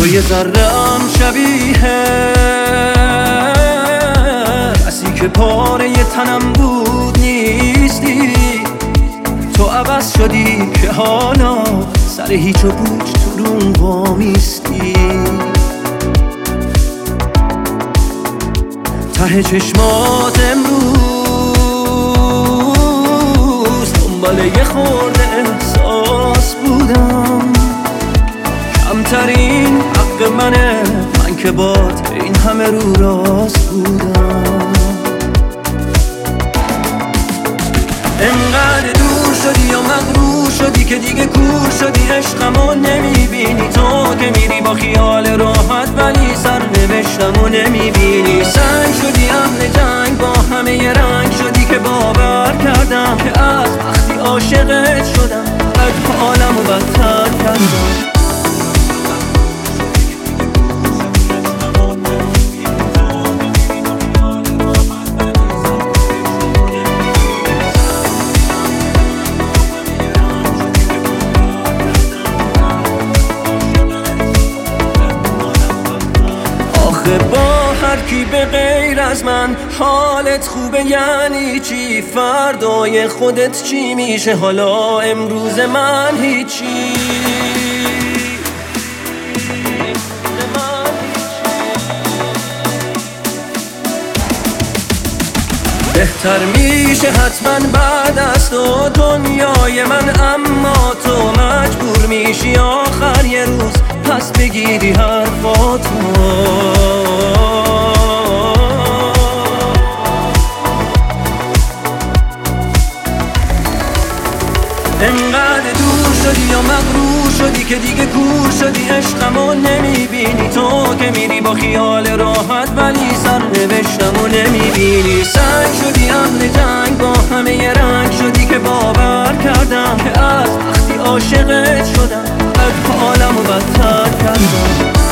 تو یه ذره‌ام شبیه کسی که پاره ی تنم بود نیستی. تو عوض شدی که حالا سر هیچ و پوچ تو روم وامیستی. ته چشمات امروز دنبال یه خورده احساس بودم. کمترین حق منه، من که بات این همه رو راست بودم. انقدر دور شدی یا مغرور شدی که دیگه کور شدی، عشقمو نمیبینی. تو که میری با خیال راحت ولی سرنوشتمو نمیبینی. سنگ شدی اهل جنگ، با همه ی رنگ شدی که باور کردم که از وقتی عاشقت شدم بد حالمو بدتر کردم. با هر کی به غیر از من حالت خوبه یعنی چی؟ فردای خودت چی میشه؟ حالا امروز من هیچی. بهتر میشه حتما بعد از تو دنیای من، اما تو مجبور میشی آخر یه روز پس بگیری حرفاتو. انقدر دور شدی یا مغرور شدی که دیگه کور شدی، عشقمو نمیبینی. تو که میری با خیال راحت ولی سرنوشتمو نمیبینی. سنگ شدی اهل جنگ، با همه ی رنگ شدی که باور کردم که از وقتی عاشقت شدم بد حالمو بدتر کردم.